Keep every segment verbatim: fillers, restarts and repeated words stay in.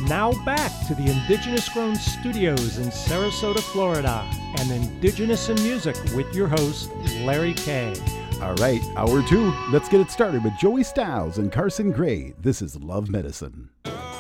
Now back to the Indigenous Grown Studios in Sarasota, Florida, and Indigenous in Music with your host, Larry Kay. All right, hour two. Let's get it started with Joey Styles and Carson Gray. This is Love Medicine.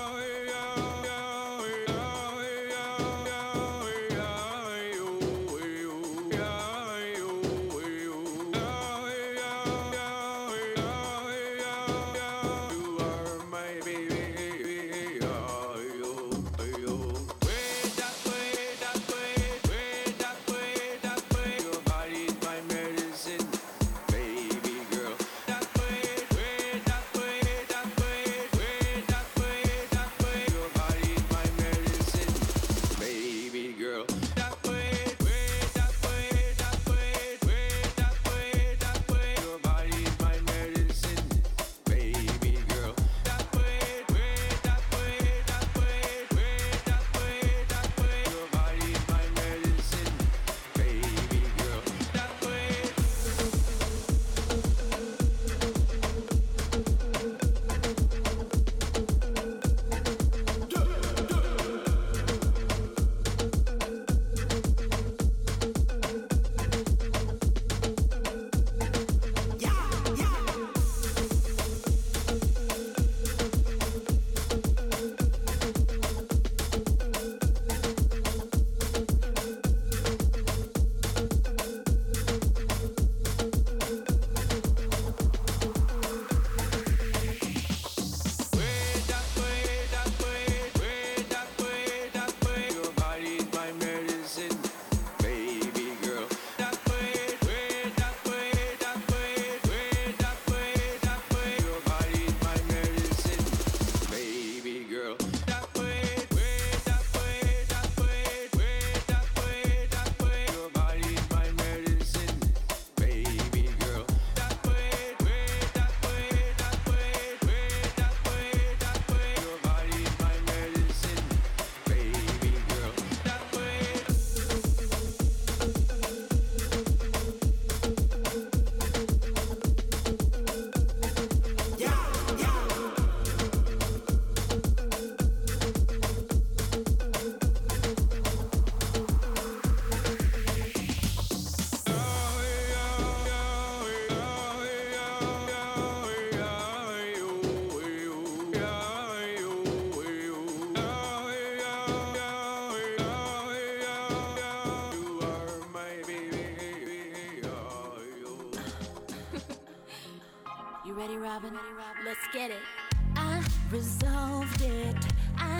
Let's get it. I resolved it. I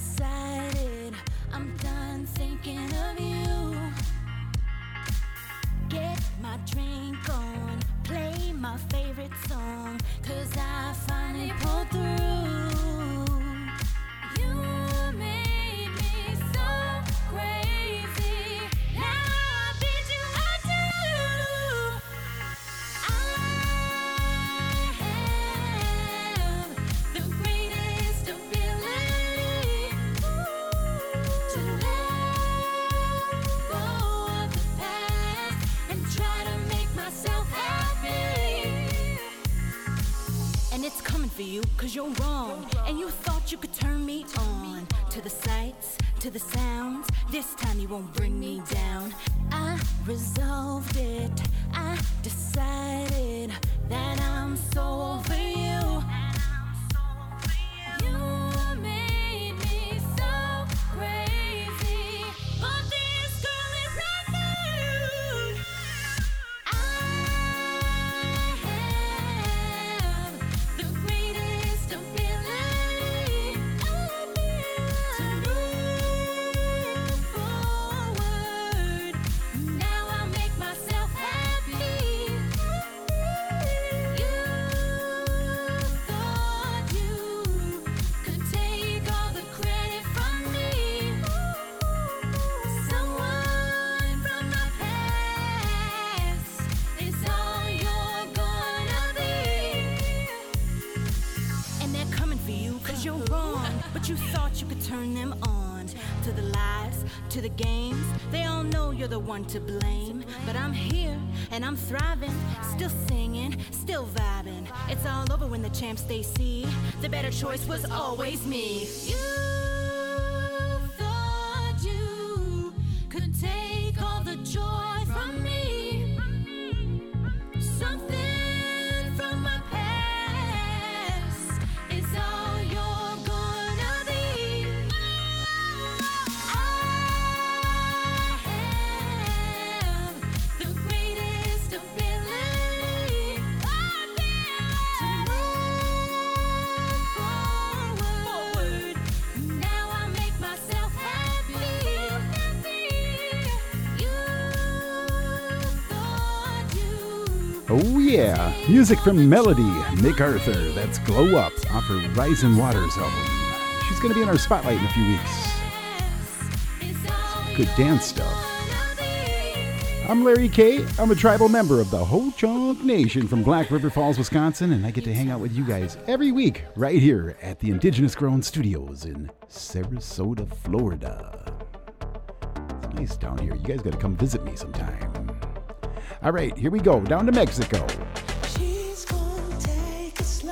decided I'm done thinking of you. Get my drink on, play my favorite song, 'cause I finally pulled through. You made me so crazy. Now I bid you adieu. I it's coming for you, 'cause you're wrong. And you thought you could turn me on to the sights, to the sounds. This time you won't bring me down. I resolved it. I decided that I'm so over you. You made me so crazy, but this girl is not new. You thought you could turn them on to the lies, to the games. They all know you're the one to blame. But I'm here and I'm thriving, still singing, still vibing. It's all over when the champs they see. The better choice was always me. You Oh yeah, music from Melody MacArthur. That's Glow Up off her Rise and Waters album. She's going to be in our spotlight in a few weeks. Good dance stuff. I'm Larry K. I'm a tribal member of the Ho-Chunk Nation from Black River Falls, Wisconsin, and I get to hang out with you guys every week right here at the Indigenous Grown Studios in Sarasota, Florida. It's nice down here. You guys got to come visit me sometime. All right, here we go, down to Mexico. She's gonna take it slow.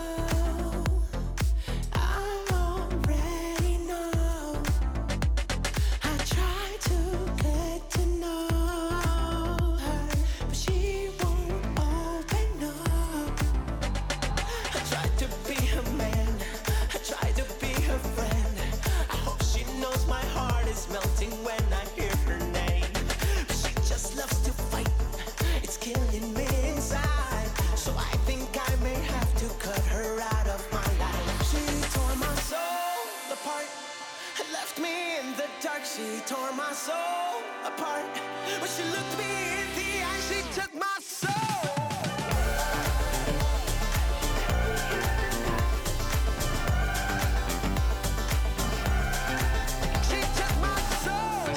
I already know. I try to get to know her, but she won't open up. I tried to be her man. I tried to be her friend. I hope she knows my heart is melting when I hear her name. But she just loves to fight. It's killing me inside, so I think I may have to cut her out of my life. She tore my soul apart and left me in the dark. She tore my soul apart. When she looked me in the eye, she took my soul. She took my soul.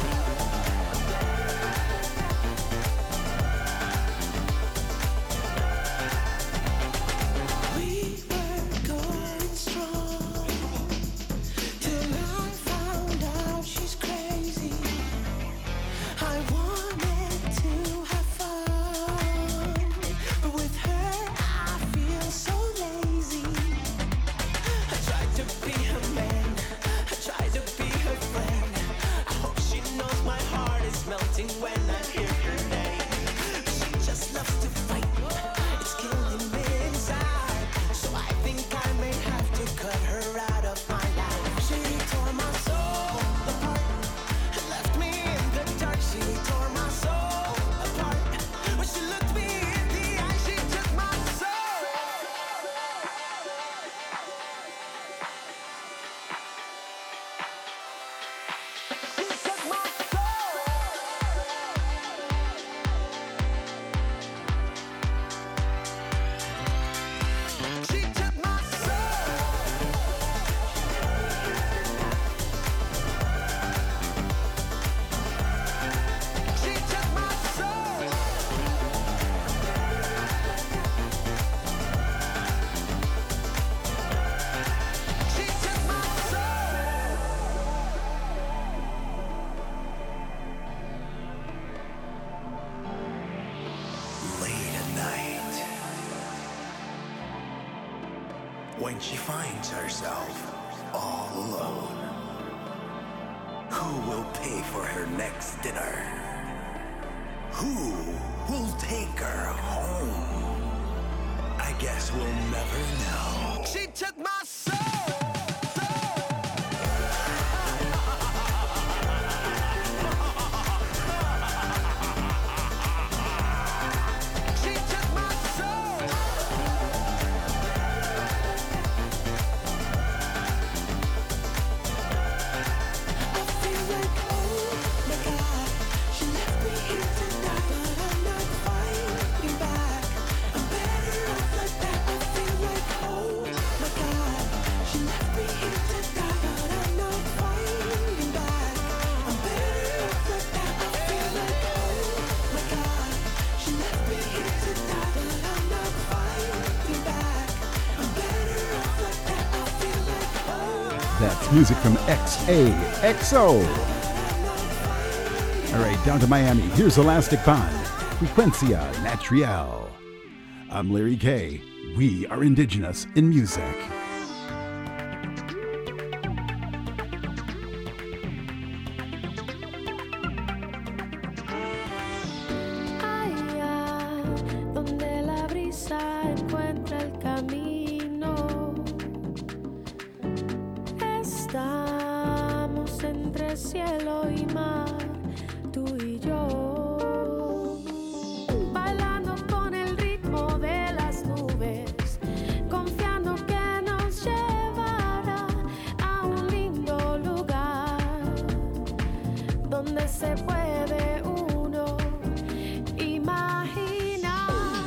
We were going strong till I found out she's crazy. I wanted to have fun, but with her I feel so lazy. I tried to be her man, I tried to be her friend. I hope she knows my heart is melting when I hear her name. She just loves to fight, it's killing me inside, so I think I may have to cut her out of my life. She tore my soul apart and left me in the dark. She tore my soul apart. When she looked me in the eye, she took my soul. She took my soul. She took my soul. She took my soul. She took my soul. Late at night, when she finds herself all alone, who will pay for her next dinner? Who will take her home? I guess we'll never know. She took my soul. She took my soul. I feel like, oh my God, she left me here tonight, but I'm not fighting back. I'm better off like that. I feel like, oh my God, she left me here tonight, but I'm not fighting back. I'm better off like that. I feel like, oh my God, she left me here tonight, but I'm not fighting back. I'm better off like that. I feel like, oh. That's music from X A X O. All right, down to Miami. Here's Elastic Bond, Frecuencia Natural. I'm Larry K. We are Indigenous in music. Allá donde la brisa encuentra el camino, estamos entre cielo y mar, tú y yo, bailando con el ritmo de las nubes, confiando que nos llevará a un lindo lugar donde se puede uno imaginar.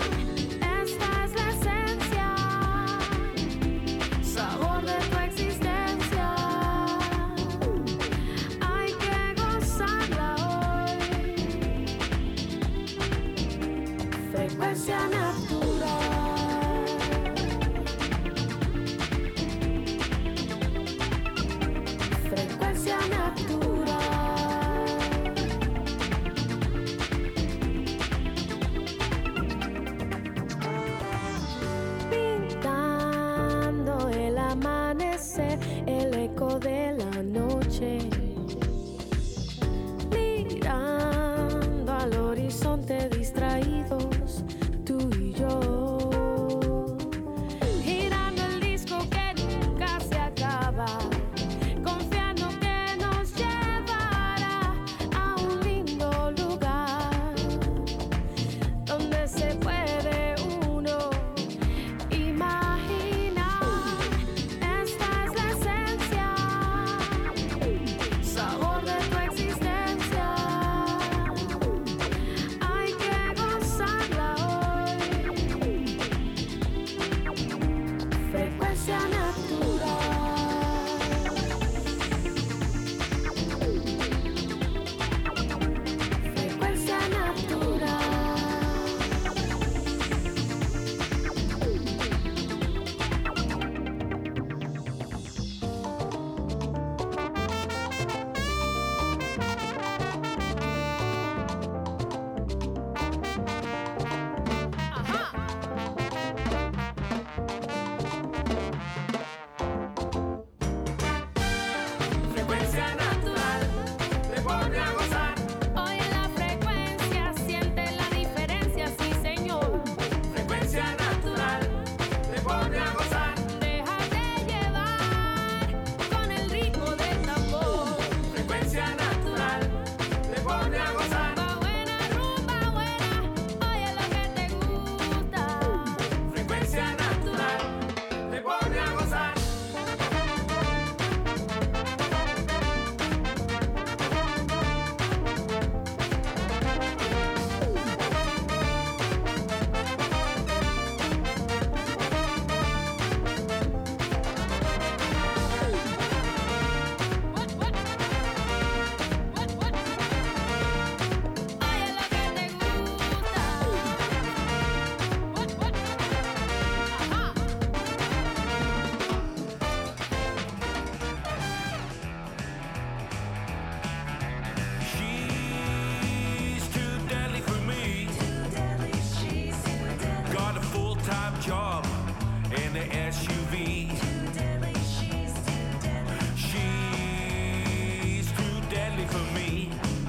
job and an S U V. Too deadly, she's too deadly. She's too deadly for me.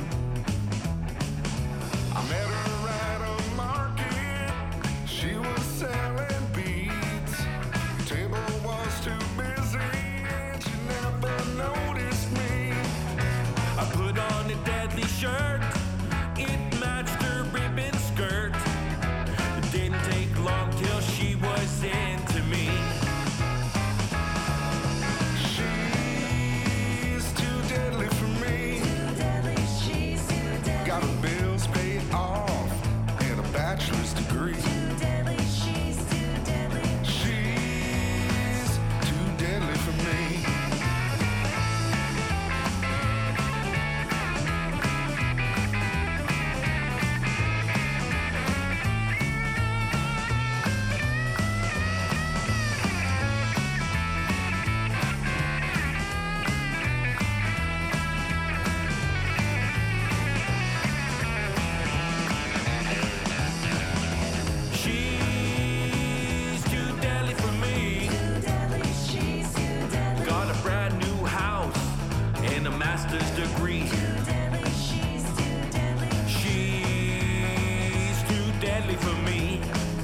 I met her at a market. She was selling beads. Table was too busy and she never noticed me. I put on a deadly shirt. It matched her ribbon skirt. It didn't take long till she was into me. She's too deadly for me. Too deadly, she's too deadly. Got her bills paid off and a bachelor's degree. Too deadly, she's too deadly. She's too deadly for me. She's too deadly for me. Too deadly, she's too deadly. Got a brand new house and a master's degree. Too deadly, she's too deadly. She's too deadly for me.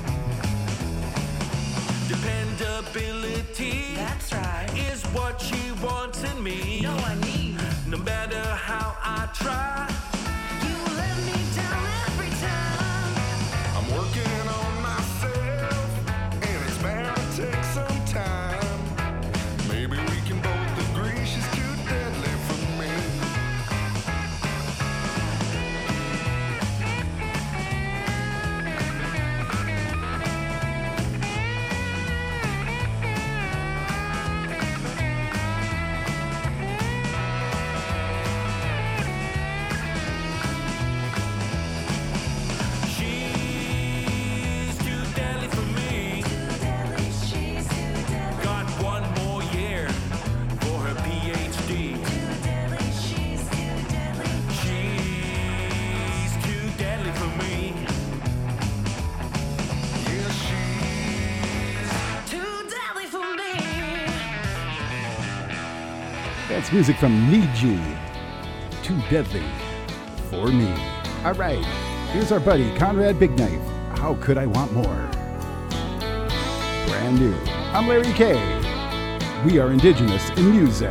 Dependability That's right. is what she wants in me. No, I need. No matter how I try, You let me down every time. I'm working on myself and it's bound to take some time. Maybe we can both agree she's too deadly for me. she's too deadly for me. Too deadly, she's too deadly. Got one more year for her P H D. Too deadly, she's too deadly. She's too deadly for me. Yeah, she's Too deadly for me. That's music from Niji. Too deadly for me. All right, here's our buddy Conrad Big Knife. How could I want more? Brand new. I'm Larry K. We are indigenous in music.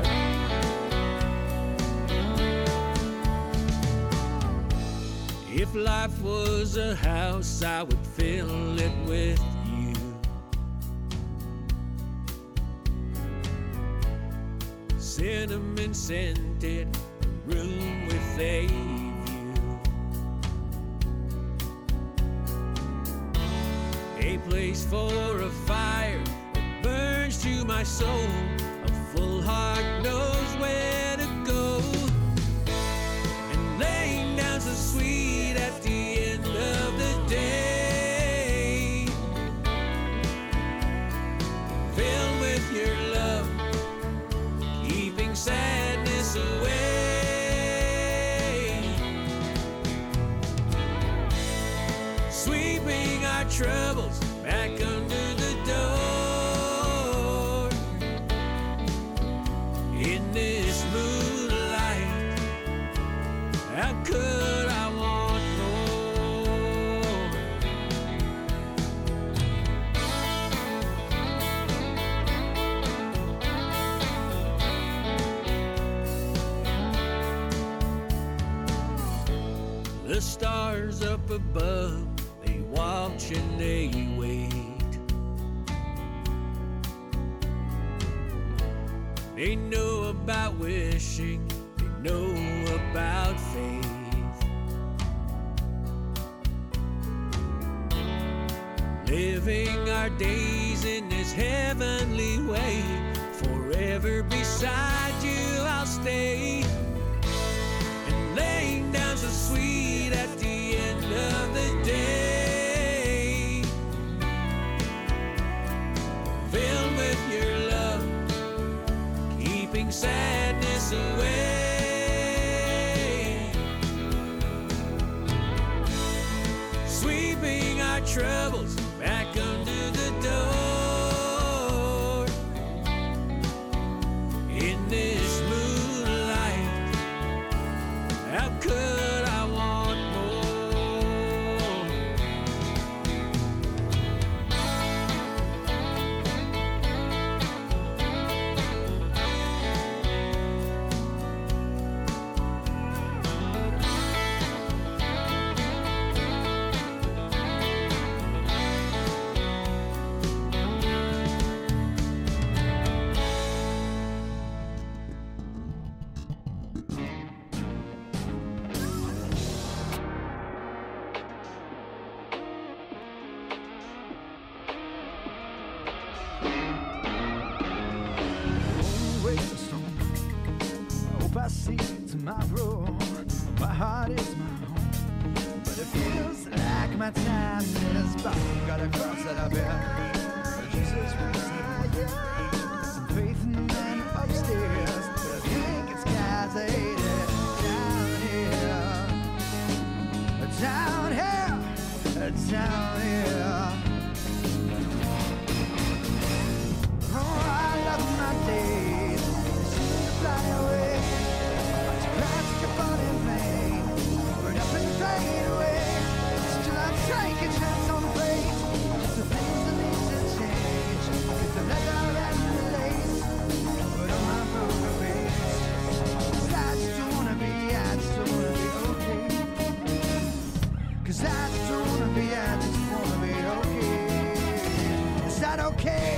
If life was a house, I would fill it with you. Cinnamon scented room with a view. A place for a fire that burns to my soul. A full heart knows where to go. And laying down so sweet at the end of the day. Filled with your love, keeping sadness away. Sweeping our troubles back under the door. In this moonlight, how could I want more? The stars up above, they watch and they wait. They know about wishing, they know about faith. Living our days in this heavenly way. Forever beside you I'll stay. And laying down so sweet at the end of the day. Filled with your love, keeping sadness away. Sweeping our troubles back under the door. I see tomorrow. My heart is my home, but it feels like my time is about. Gotta cross that I bear. Jesus was some faith in the man upstairs, but I think it's God's aid down here, down here, down here. Oh, I love my days. They seem to fly away. Clouds keep on in vain, burn up and fade away. Still I take a chance on fate. Just the things that need to change. With the leather and the lace, but on my poker face. 'Cause I just wanna be, I just wanna be okay. 'Cause I just wanna be, I just wanna be okay. Is that okay?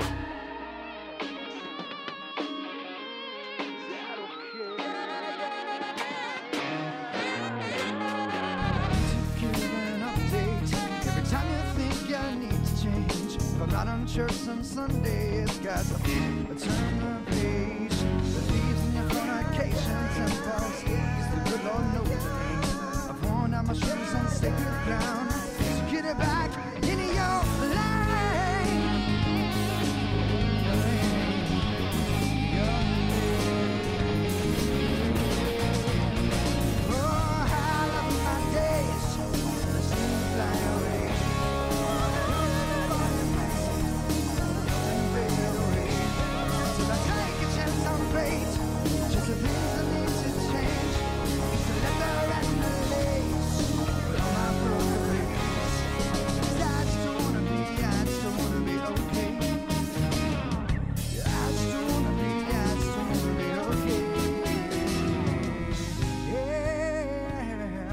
Church on Sundays, got to turn the page. The thieves in your fornication temples, the good Lord knows. I've worn out my shoes on sacred ground, so get it back into your lane. Your lane. Your lane. Oh, I love my days, they seem to fly away. Just the things that need to change. The leather and the lace, but on my broken face. I just wanna be, I just wanna be okay. Yeah, I just wanna be, I just wanna be okay. Yeah.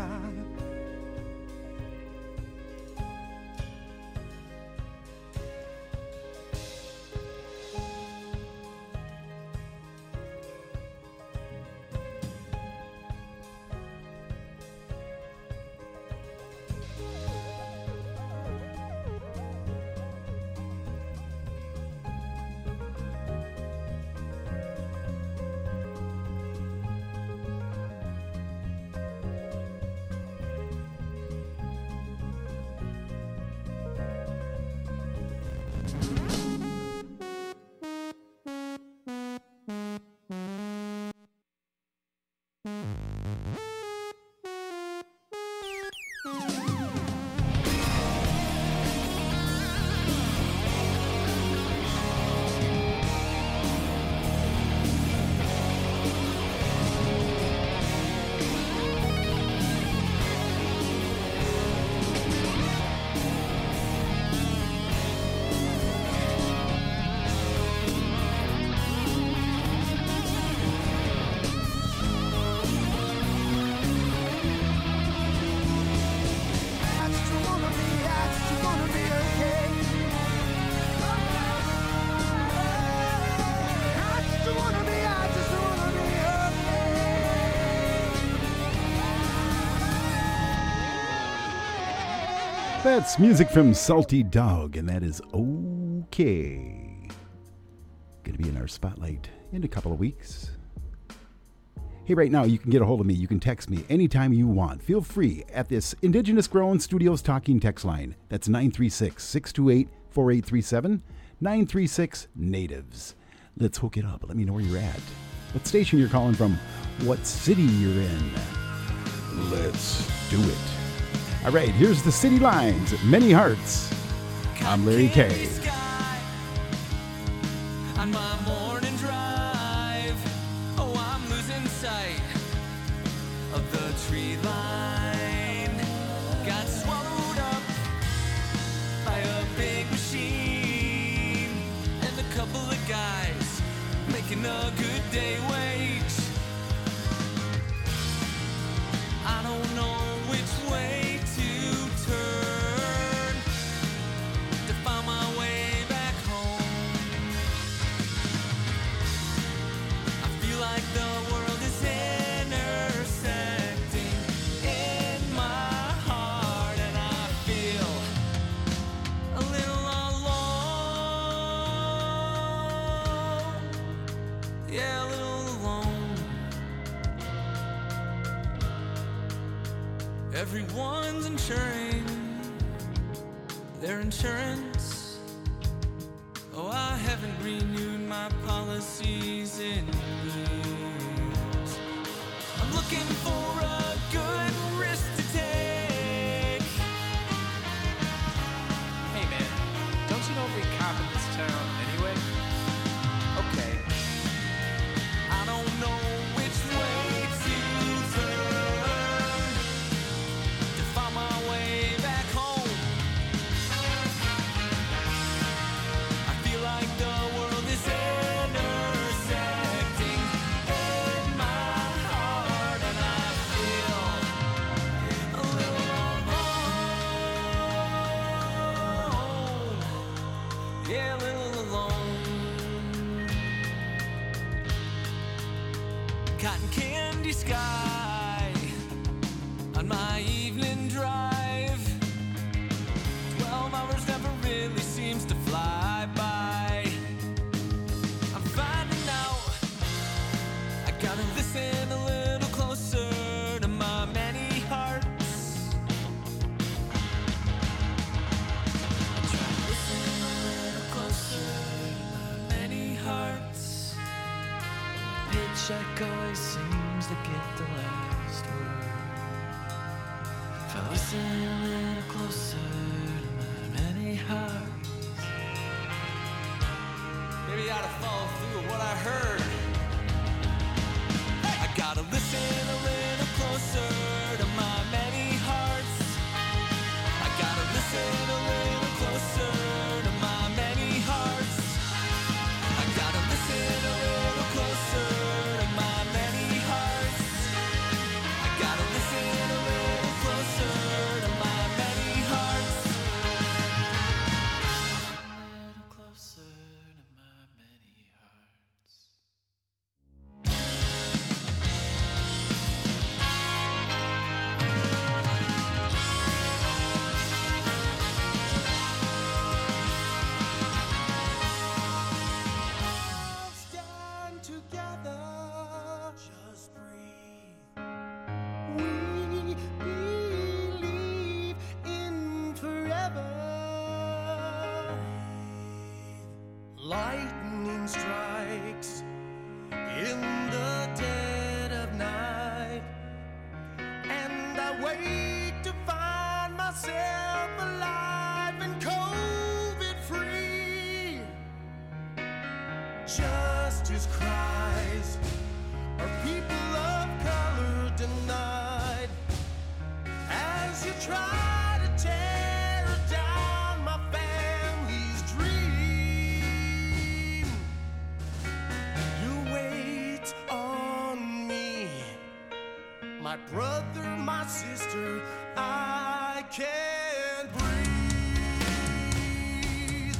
That's music from Salty Dog, and that is okay. Going to be in our spotlight in a couple of weeks. Hey, right now you can get a hold of me. You can text me anytime you want. Feel free at this Indigenous Grown Studios talking text line. That's nine three six, six two eight, four eight three seven, nine three six natives. Let's hook it up. Let me know where you're at. What station you're calling from. What city you're in. Let's do it. All right, here's the City Lines. Many Hearts. I'm Larry K. On my morning drive, oh, I'm losing sight of the tree line. Got swallowed up by a big machine and a couple of guys making a good day wage. I don't know which way to turn to find my way back home. everyone's insuring their insurance. Oh, I haven't renewed my policies in years. I'm looking for a good risk to take. Hey man, don't you know every cop in this town anyway? Okay. I don't know which way to turn to find my way back home. I feel like the world is intersecting in my heart, and I feel a little alone. Yeah, a little alone. Cotton candy sky on my evening drive. Twelve hours never really seems to fly by. I'm finding out I gotta listen a little closer to my many hearts. I try to listen a little closer to my many hearts. Paycheck always seems to get the last word. If I listen a little closer to my many hearts, maybe I ought to follow through with what I heard. I gotta listen a little closer to my many hearts. I gotta listen a little closer to my many hearts. I gotta listen a little closer to my many hearts. I gotta listen a little closer to my many hearts. A little closer to my many hearts. Stand together. Just breathe. We believe in forever. Lightning strikes in the dead of night, and I wake to find myself alive and COVID free. Justice cries, are people of color denied? As you try to tear down my family's dream, you wait on me, my brother, my sister. I can't breathe.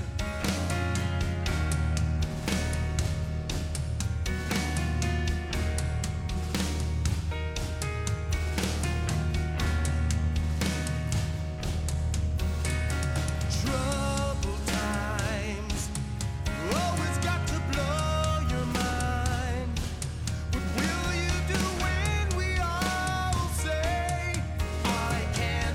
Troubled times always got to blow your mind. What will you do when we all say, I can't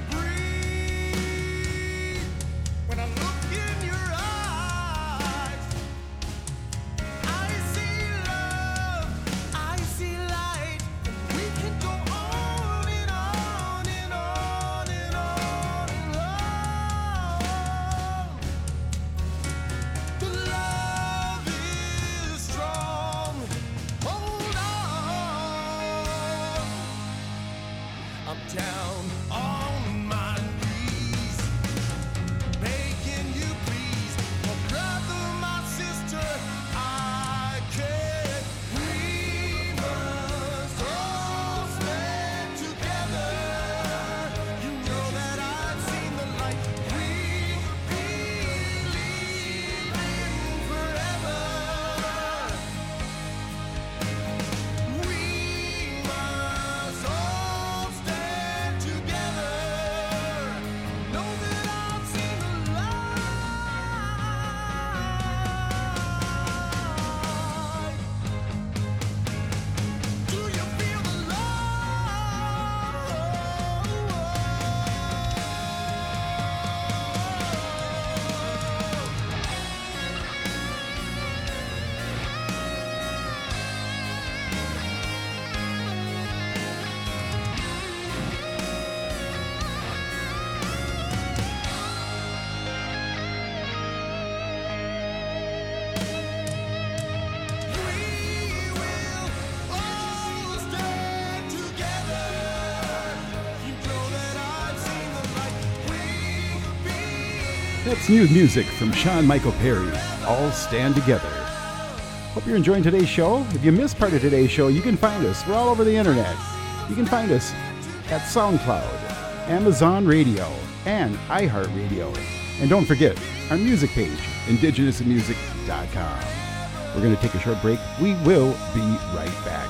That's new music from Sean Michael Perry, All Stand Together. Hope you're enjoying today's show. If you missed part of today's show, you can find us. We're all over the internet. You can find us at SoundCloud, Amazon Radio, and iHeartRadio. And don't forget our music page, indigenous in music dot com. We're going to take a short break. We will be right back.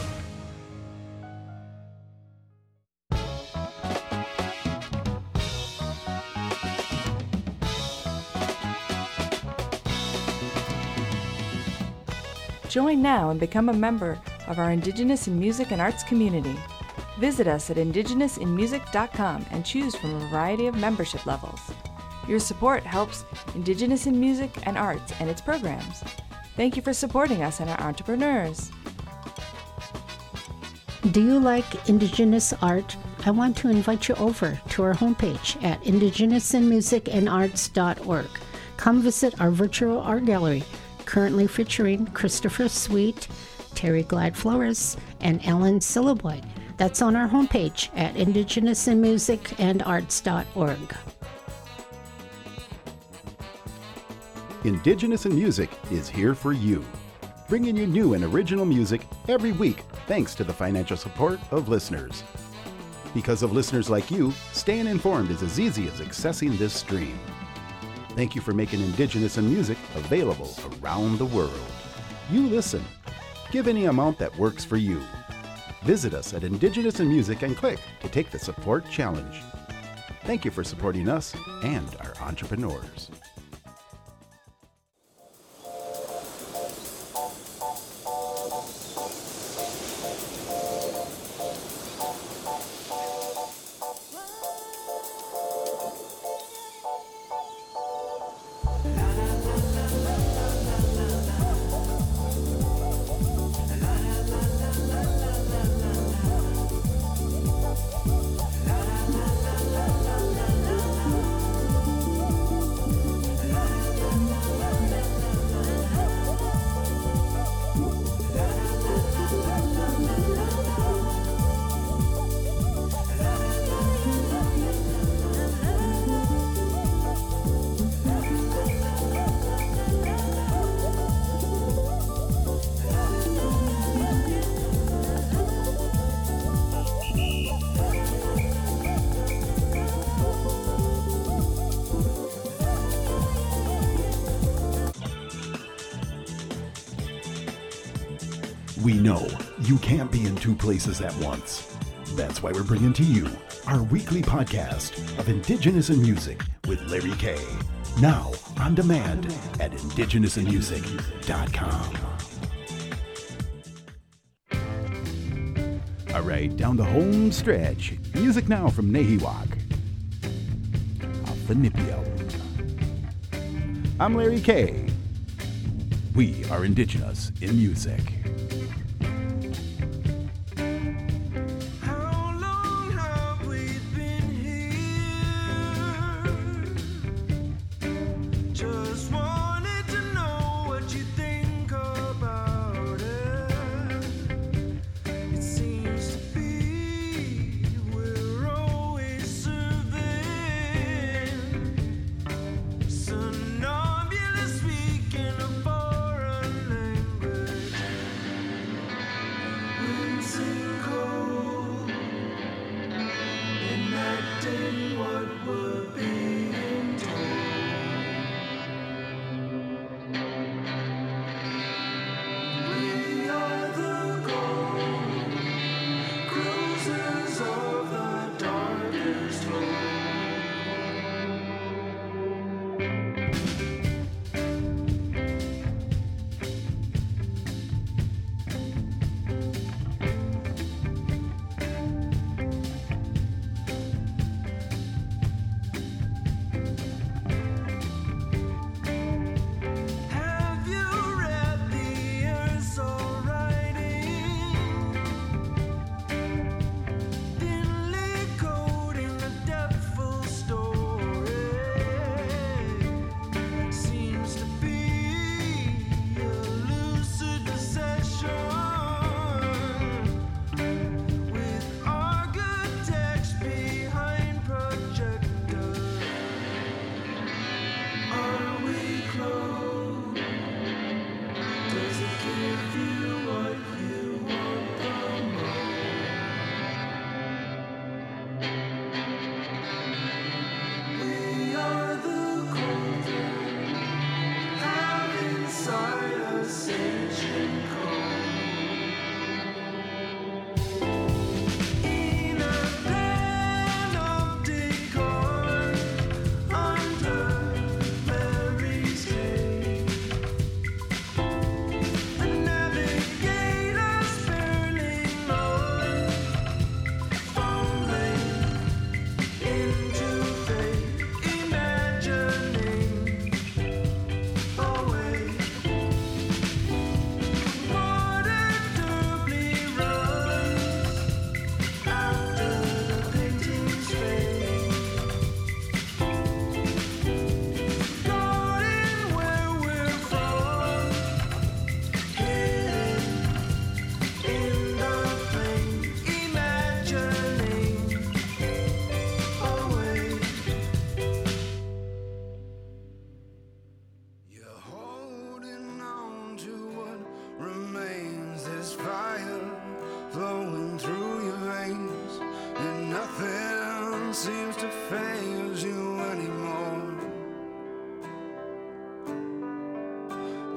Join now and become a member of our Indigenous in Music and Arts community. Visit us at indigenous in music dot com and choose from a variety of membership levels. Your support helps Indigenous in Music and Arts and its programs. Thank you for supporting us and our entrepreneurs. Do you like Indigenous art? I want to invite you over to our homepage at indigenous in music and arts dot org. Come visit our virtual art gallery, currently featuring Christopher Sweet, Terry Glad Flores, and Ellen Syllaboy. That's on our homepage at indigenous in music and arts dot org. Indigenous in Music is here for you, bringing you new and original music every week thanks to the financial support of listeners. Because of listeners like you, staying informed is as easy as accessing this stream. Thank you for making Indigenous in Music available around the world. You listen. Give any amount that works for you. Visit us at Indigenous in Music and click to take the support challenge. Thank you for supporting us and our entrepreneurs. We know you can't be in two places at once. That's why we're bringing to you our weekly podcast of Indigenous in Music with Larry K. Now on demand at indigenous in music dot com. All right, down the home stretch. Music now from Nahiwak. Alphanipio. I'm Larry K. We are Indigenous in Music.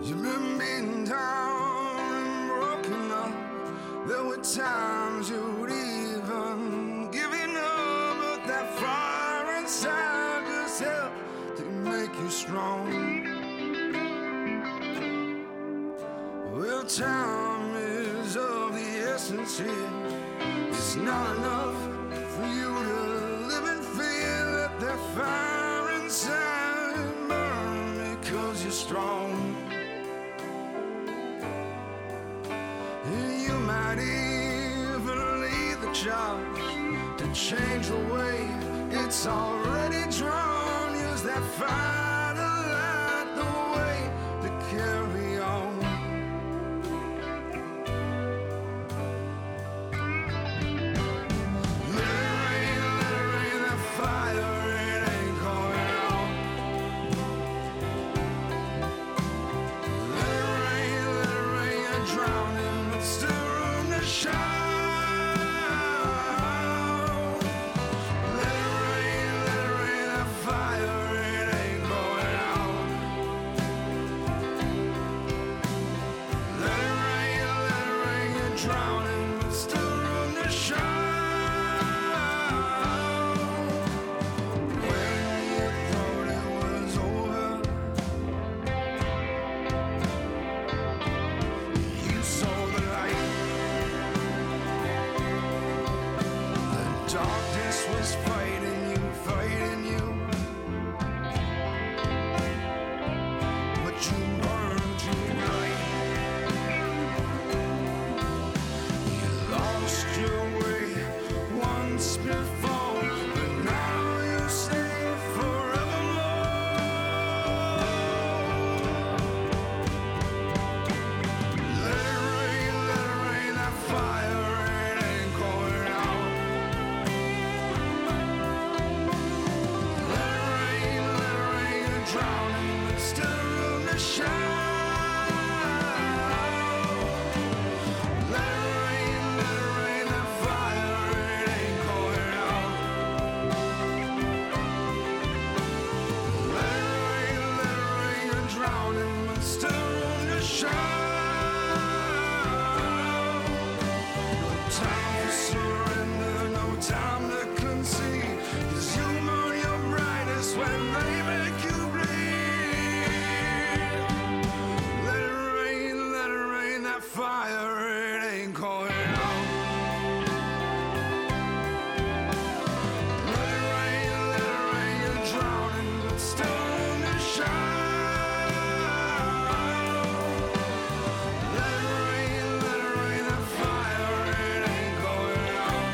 You've been beaten down and broken up. There were times you'd even given up, but that fire inside just helped to make you strong. Well, time is of the essence here. It's not enough for you to live in fear. Let that fire inside burn because you're strong. And you might even lead the charge to change the way it's already drawn. Use that fire to light the way to carry on. Darkness was fighting you, fighting you, but you burned too bright. You lost your way once before, but now you stay forevermore. Let it rain, let it rain, that fire, it ain't going out. Drowning, but still room to shine. Let it rain, let it rain, that fire, it ain't going out. Let it rain, let it rain, you're drowning, but still room to shine. No time for surrender, no time to concede, 'cause you burn your brightest when they make you. Fire, it ain't going out. Let it rain, let it rain, you're drowning, but still room to shine. Let it rain, let it rain, that fire, it ain't going out.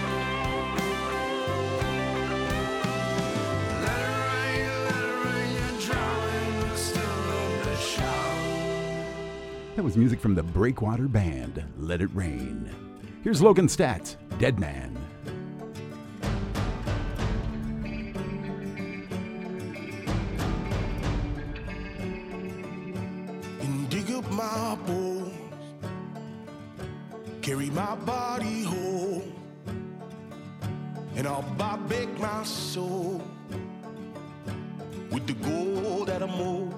Let it rain, let it rain, you're drowning, but still room to shine. That was music from the Breakwater Band, Let It Rain. Here's Logan Statt, Dead Man. And dig up my bones, carry my body home, and I'll buy back my soul with the gold that I'm owed.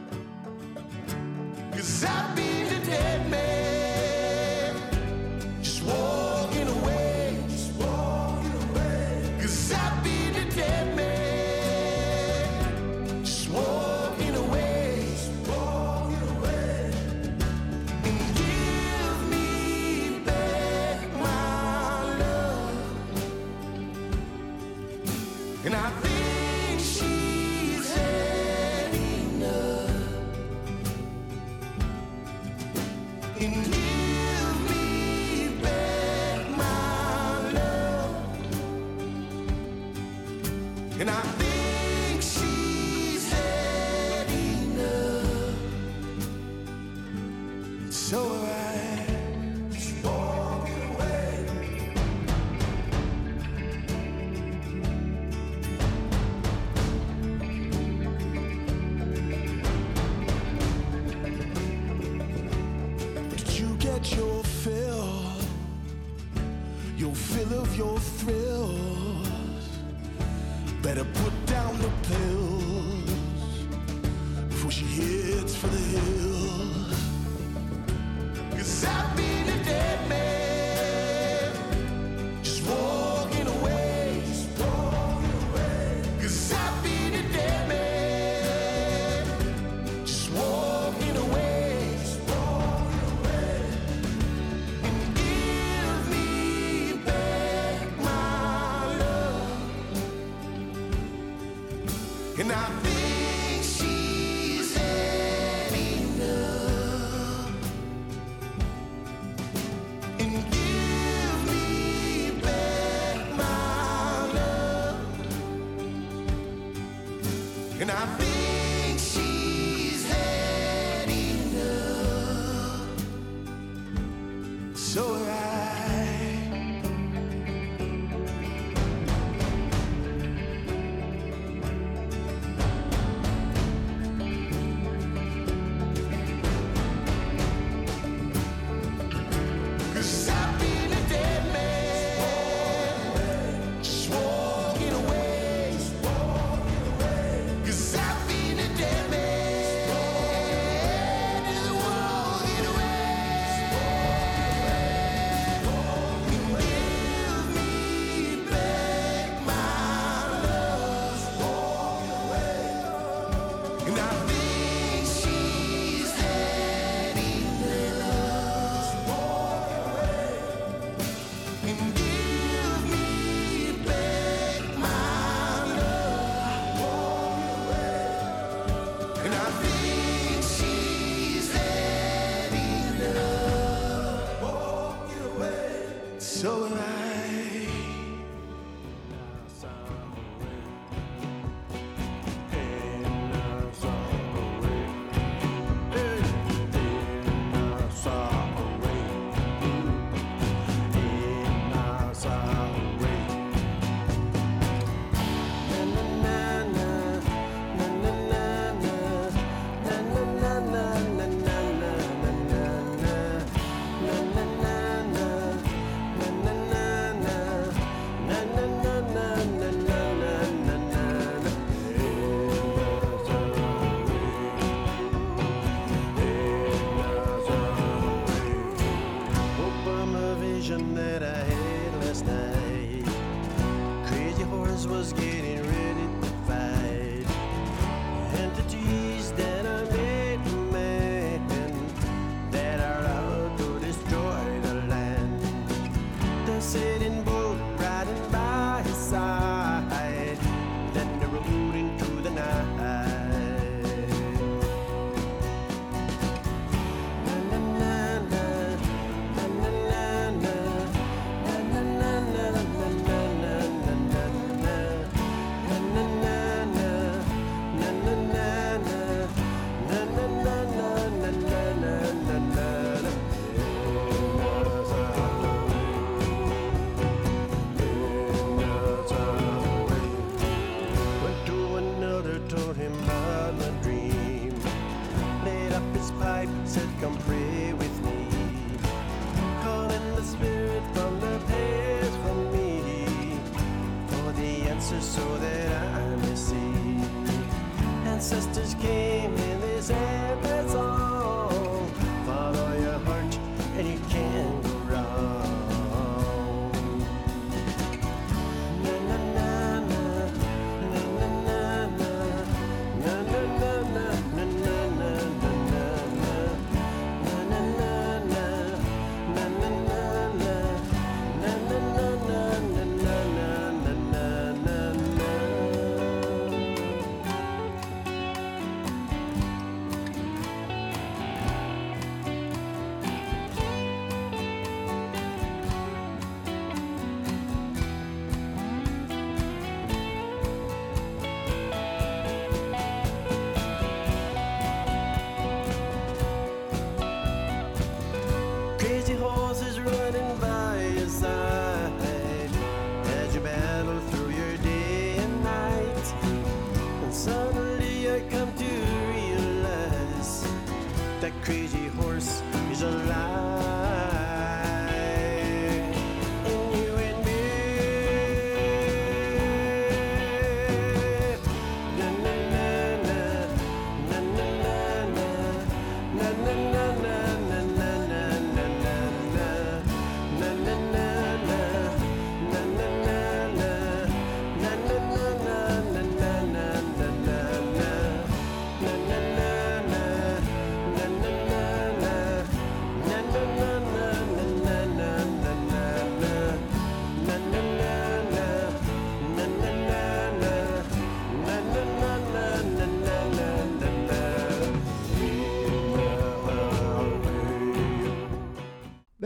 'Cause I've been a dead man, just walking away, just walking away. 'Cause I've been a dead man, just walking away, just walking away. And give me back my love. And I think she's had enough. And give me back my love. And I think she's had enough. So I just walking away. Did you get your fill? Your fill of your thrills. Better put down the pills before she heads for the hills. 'Cause I've been a dead man, just walking away, just walking away. 'Cause I've been a dead man, just walking away, just walking away. And give me back my love. And I think she's had enough. And give me back my love. And I think she's had enough. So have I. Cause I've been a dead man, just walking away, just walking away. 'Cause I've been a dead man, just walking away. And give me back my love, walking away. And I think she's had enough. And give me back my love, walk away. And I think she's had enough, walk away. So am I. Woke from a vision that I had last night. Crazy horse was getting ready to fight. Entities that are made for man, that are out to destroy the land. They're sitting boat riding by his side. Then they're rode into the night. Went to another, told him about my dream. Laid up his pipe, said, come pray with me. Calling the spirit from the past from me, for the answer so that I may see. Ancestors came and they said that song. Follow your heart and you can't go wrong. Na na na na, na na na na, na na na na, na na na na na, na na na na, na na na na, na na na na, na na na na na na. Crazy horses running by your side as you battle through your day and night. And suddenly I come to realize that crazy horse is alive. And you and me. Na na na na, na na na.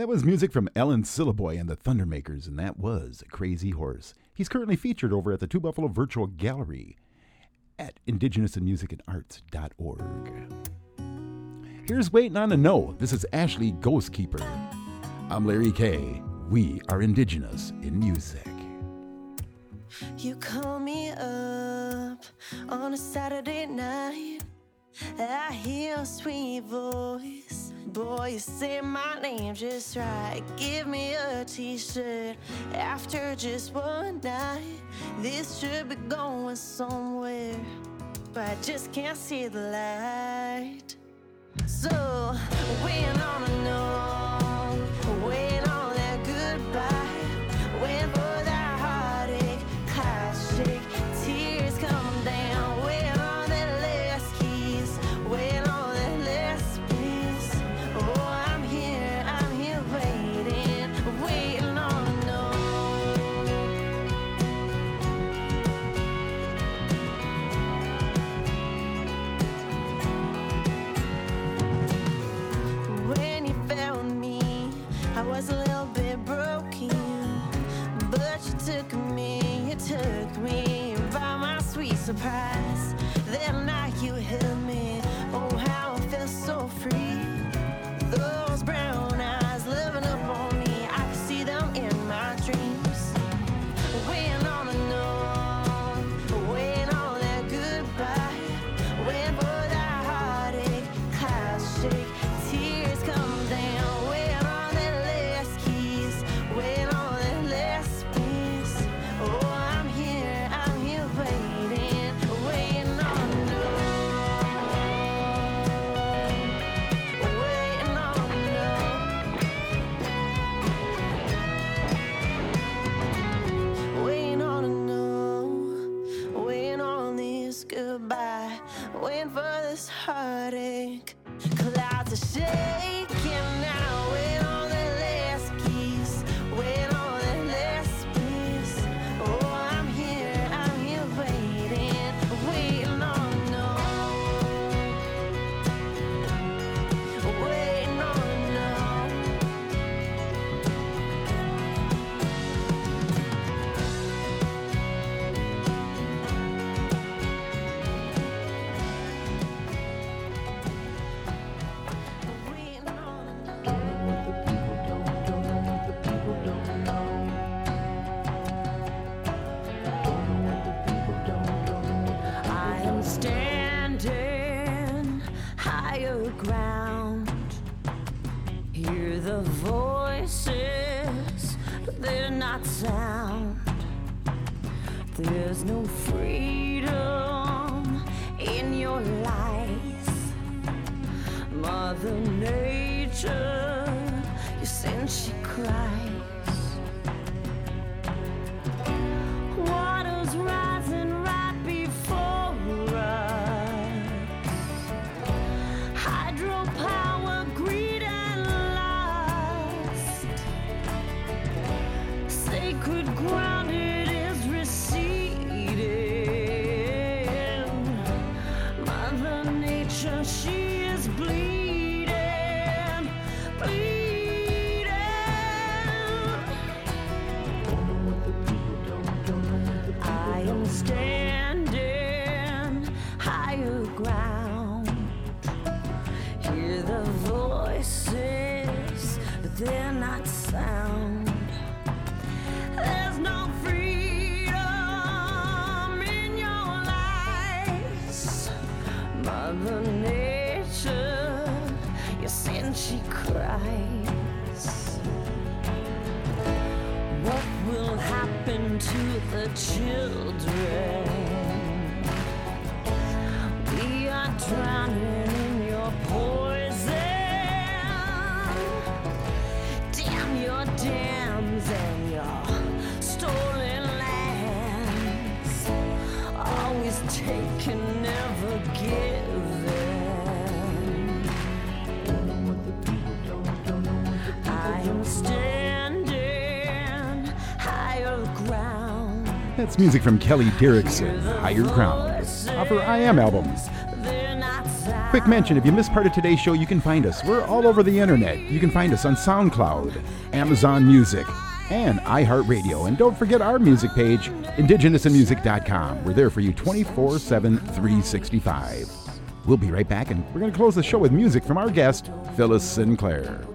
That was music from Ellen Syllaboy and the Thundermakers, and that was Crazy Horse. He's currently featured over at the Two Buffalo Virtual Gallery at indigenous in music and arts dot org. Here's Waiting on a No. This is Ashley Ghostkeeper. I'm Larry K. We are Indigenous in Music. You call me up on a Saturday night. I hear a sweet voice. Boy, you say my name just right. Give me a t-shirt after just one night. This should be going somewhere, but I just can't see the light. So, waiting on a no, waiting on that goodbye, waiting for that heartache, clouds shake, tears come down, waiting on that last kiss, waiting on that last kiss. Oh, I'm here, I'm here waiting, waiting on a no. When you found me, I was a little bit broken, but you took me, you took me by my sweet surprise. That night you held me, oh how I felt so free. Those brown eyes loving up on me, I could see them in my dreams. Waiting on a no, waiting on that goodbye, waiting for that heartache, clouds shake, tears come down, waiting on that last kiss, waiting on that last kiss. Oh, I'm here, I'm here waiting, waiting on a no, waiting on a no, waiting on a no, waiting on this goodbye, waiting for this heartache. Clouds are shaking now, waiting on that last kiss, waiting on that last kiss. Oh, I'm here, I'm here waiting, waiting on a no, waiting on a no. I am standing higher ground. Hear the voices, but they're not sound. There's no freedom in your lies. Mother Nature, you sense she cries. Waters rising right before us. Hydropower, greed and lust. Sacred ground, it is receding. Mother Nature, she is bleeding, bleeding. I am standing higher ground. Hear the voices, but they're not sound. There's no freedom in your lies. Mother Nature, you sense she cries. What will happen to the children? We are drowning in your poison. Damn your dams and your stolen lands. Always taking, never giving. I am standing higher ground. That's music from Kelly Derrickson, Higher Ground, off her I Am album. They're not sound. quick mention, if you missed part of today's show, you can find us. We're all over the internet. You can find us on SoundCloud, Amazon Music, and iHeartRadio. And don't forget our music page, indigenous in music dot com. We're there for you twenty-four seven, three sixty-five. We'll be right back, and we're going to close the show with music from our guest, Phyllis Sinclair.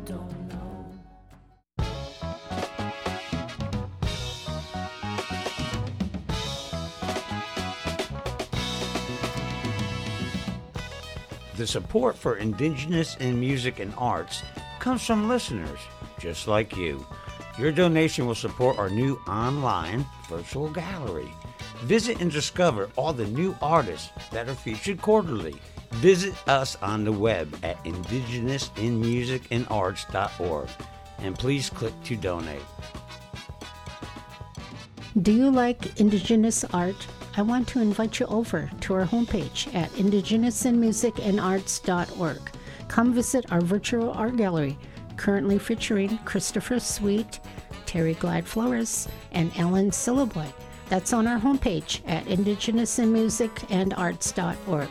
The support for Indigenous in Music and Arts comes from listeners just like you. Your donation will support our new online virtual gallery. Visit and discover all the new artists that are featured quarterly. Visit us on the web at indigenous in music and arts dot org and please click to donate. Do you like Indigenous art? I want to invite you over to our homepage at indigenous in music and arts dot org. Come visit our virtual art gallery, currently featuring Christopher Sweet, Terry Glide Flores, and Ellen Sillaboy. That's on our homepage at indigenous in music and arts dot org.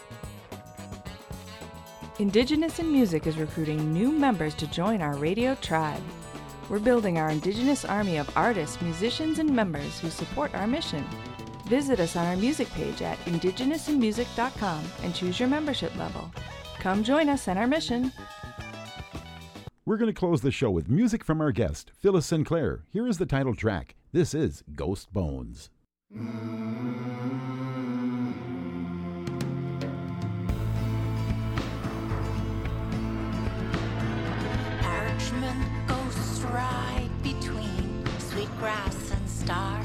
Indigenous in Music is recruiting new members to join our radio tribe. We're building our Indigenous army of artists, musicians, and members who support our mission. Visit us on our music page at indigenous in music dot com and choose your membership level. Come join us in our mission. We're going to close the show with music from our guest, Phyllis Sinclair. Here is the title track. This is Ghost Bones. Parchment ghosts ride between sweet grass and stars,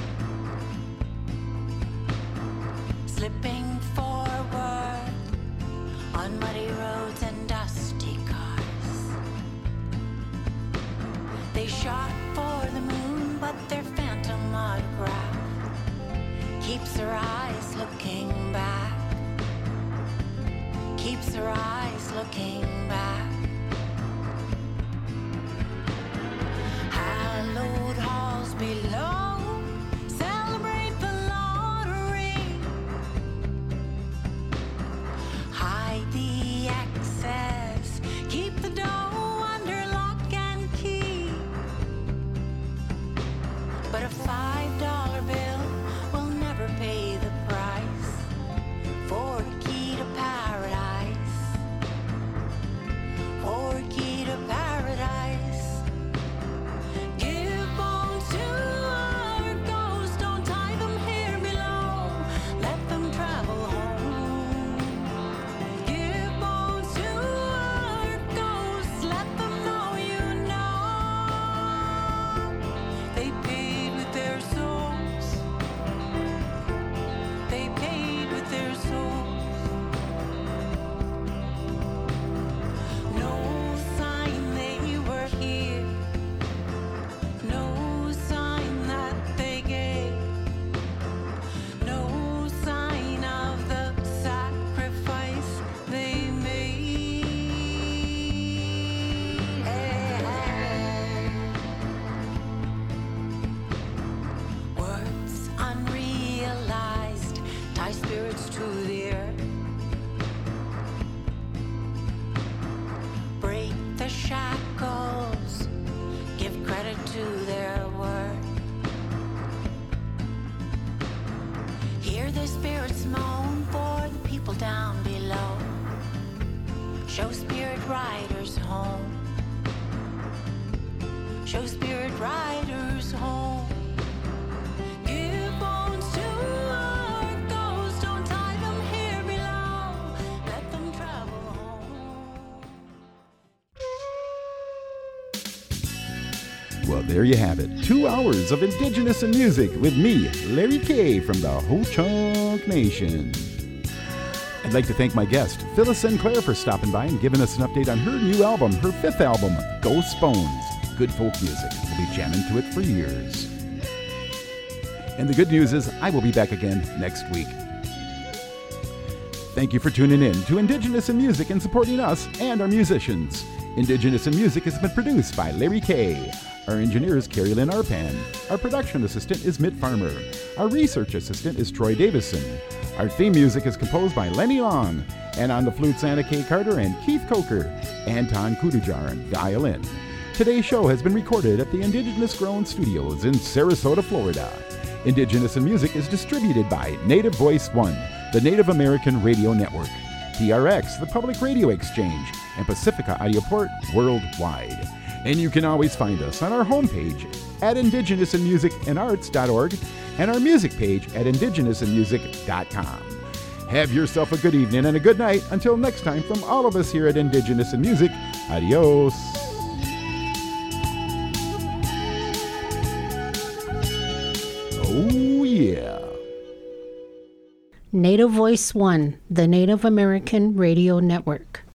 slipping forward on muddy roads and dusty cars. They shot for the moon, but their phantom autograph keeps her eyes looking back, keeps her eyes looking back. Hallowed halls below celebrate the lottery, hide the excess, keep the dough under lock and key. But a five dollar bill will never pay the price for a key to paradise, for a key to paradise. Give bones to our ghosts, don't tie them here below, let them travel home. Give bones to our ghosts, let them know you know. They paid with their souls, they paid with their souls. No sign they were here, no sign that they gave, no sign of the sacrifice they made. Words unrealized tie spirits to the earth, break the shackles, give credit to their worth. Hear the spirits moan for the people down below, show spirit riders home, show spirit riders home. Give bones to our ghosts, don't tie them here below, let them travel home. Well, there you have it. Two hours of Indigenous in Music with me, Larry K. from the Ho-Chunk Nation. I'd like to thank my guest, Phyllis Sinclair, for stopping by and giving us an update on her new album, her fifth album, Ghost Bones. Good folk music. We'll be jamming to it for years. And the good news is I will be back again next week. Thank you for tuning in to Indigenous in Music and supporting us and our musicians. Indigenous in Music has been produced by Larry K. Our engineer is Carrie Lynn Arpan. Our production assistant is Mitt Farmer. Our research assistant is Troy Davison. Our theme music is composed by Lenny Long. And on the flutes, Anna K. Carter and Keith Coker. Anton Kudujar on violin. Today's show has been recorded at the Indigenous Grown Studios in Sarasota, Florida. Indigenous in Music is distributed by Native Voice One, the Native American Radio Network, P R X, the Public Radio Exchange, and Pacifica Audioport worldwide. And you can always find us on our homepage at indigenous in music and arts dot org and our music page at indigenous in music dot com. Have yourself a good evening and a good night. Until next time, from all of us here at Indigenous in Music, adios. Oh, yeah. Native Voice One, the Native American Radio Network.